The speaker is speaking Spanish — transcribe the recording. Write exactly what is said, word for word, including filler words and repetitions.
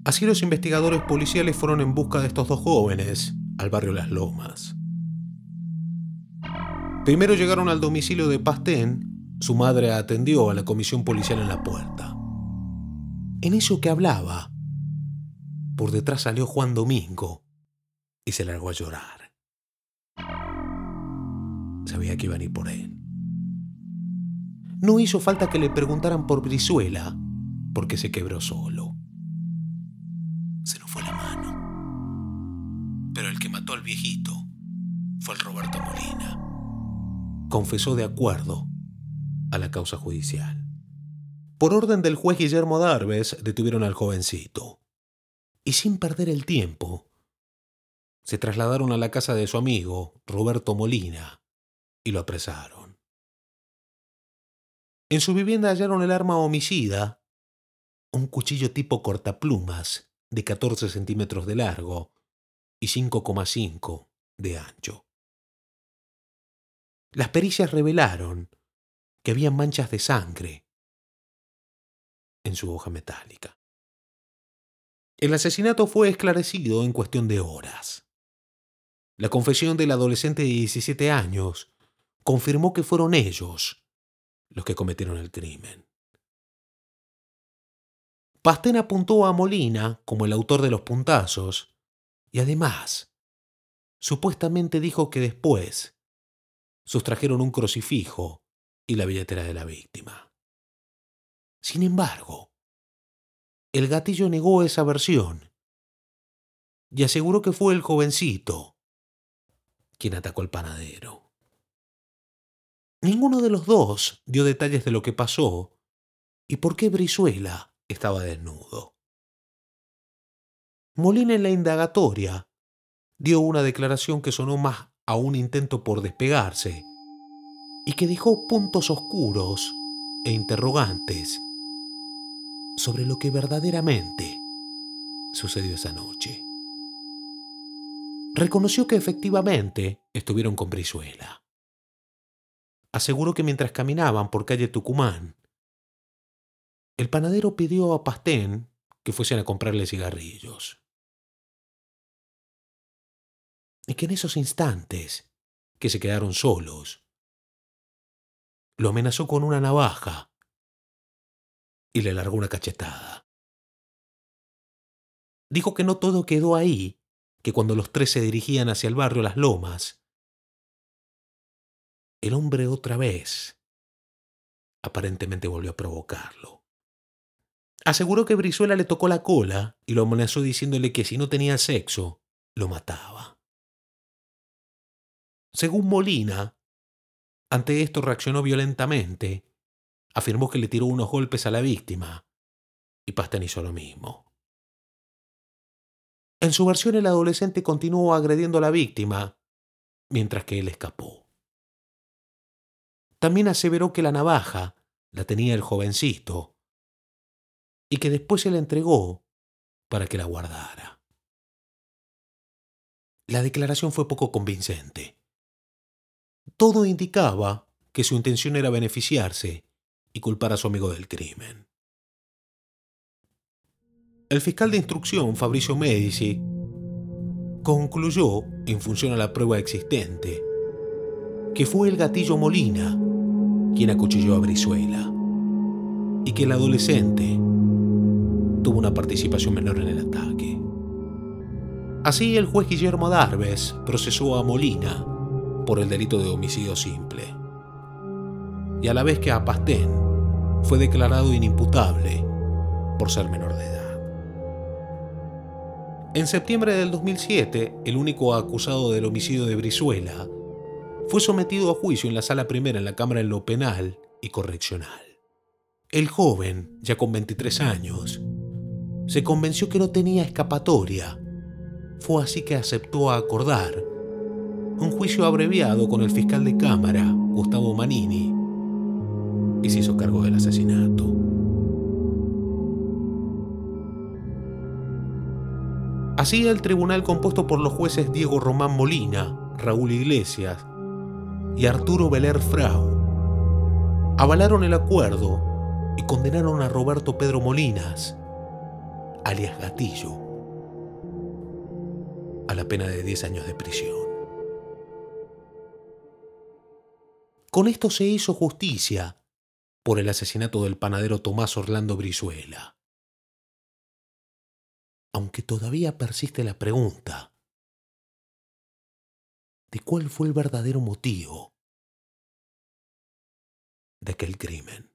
Así los investigadores policiales fueron en busca de estos dos jóvenes al barrio Las Lomas. Primero llegaron al domicilio de Pastén. Su madre atendió a la comisión policial en la puerta. En eso que hablaba, por detrás salió Juan Domingo y se largó a llorar. Sabía que iban a ir por él. No hizo falta que le preguntaran por Brizuela, porque se quebró solo. Se nos fue la mano. Pero el que mató al viejito fue el Roberto Molina. Confesó de acuerdo a la causa judicial. Por orden del juez Guillermo Darves, detuvieron al jovencito. Y sin perder el tiempo, se trasladaron a la casa de su amigo, Roberto Molina, y lo apresaron. En su vivienda hallaron el arma homicida, un cuchillo tipo cortaplumas de catorce centímetros de largo y cinco coma cinco de ancho. Las pericias revelaron que había manchas de sangre en su hoja metálica. El asesinato fue esclarecido en cuestión de horas. La confesión del adolescente de diecisiete años confirmó que fueron ellos los que cometieron el crimen. Pastén apuntó a Molina como el autor de los puntazos y además, supuestamente dijo que después sustrajeron un crucifijo y la billetera de la víctima. Sin embargo, el gatillo negó esa versión y aseguró que fue el jovencito quien atacó al panadero. Ninguno de los dos dio detalles de lo que pasó y por qué Brizuela estaba desnudo. Molina en la indagatoria dio una declaración que sonó más a un intento por despegarse y que dejó puntos oscuros e interrogantes sobre lo que verdaderamente sucedió esa noche. Reconoció que efectivamente estuvieron con Brizuela. Aseguró que mientras caminaban por calle Tucumán, el panadero pidió a Pastén que fuesen a comprarle cigarrillos. Y que en esos instantes que se quedaron solos, lo amenazó con una navaja y le largó una cachetada. Dijo que no todo quedó ahí, que cuando los tres se dirigían hacia el barrio Las Lomas, el hombre otra vez aparentemente volvió a provocarlo. Aseguró que Brizuela le tocó la cola y lo amenazó diciéndole que si no tenía sexo, lo mataba. Según Molina, ante esto reaccionó violentamente, afirmó que le tiró unos golpes a la víctima y Pastén hizo lo mismo. En su versión, el adolescente continuó agrediendo a la víctima mientras que él escapó. También aseveró que la navaja la tenía el jovencito y que después se la entregó para que la guardara. La declaración fue poco convincente. Todo indicaba que su intención era beneficiarse y culpar a su amigo del crimen. El fiscal de instrucción, Fabricio Medici, concluyó, en función a la prueba existente, que fue el gatillo Molina quien acuchilló a Brizuela y que el adolescente tuvo una participación menor en el ataque. Así, el juez Guillermo Darves procesó a Molina por el delito de homicidio simple y a la vez que a Pastén fue declarado inimputable por ser menor de edad. En septiembre del dos mil siete, el único acusado del homicidio de Brizuela fue sometido a juicio en la Sala Primera en la Cámara en lo Penal y Correccional. El joven, ya con veintitrés años, se convenció que no tenía escapatoria. Fue así que aceptó acordar un juicio abreviado con el fiscal de Cámara, Gustavo Manini, y se hizo cargo del asesinato. Así, el tribunal, compuesto por los jueces Diego Román Molina, Raúl Iglesias y Arturo Beler Frau, avalaron el acuerdo y condenaron a Roberto Pedro Molinas alias Gatillo, a la pena de diez años de prisión. Con esto se hizo justicia por el asesinato del panadero Tomás Orlando Brizuela. Aunque todavía persiste la pregunta de cuál fue el verdadero motivo de aquel crimen.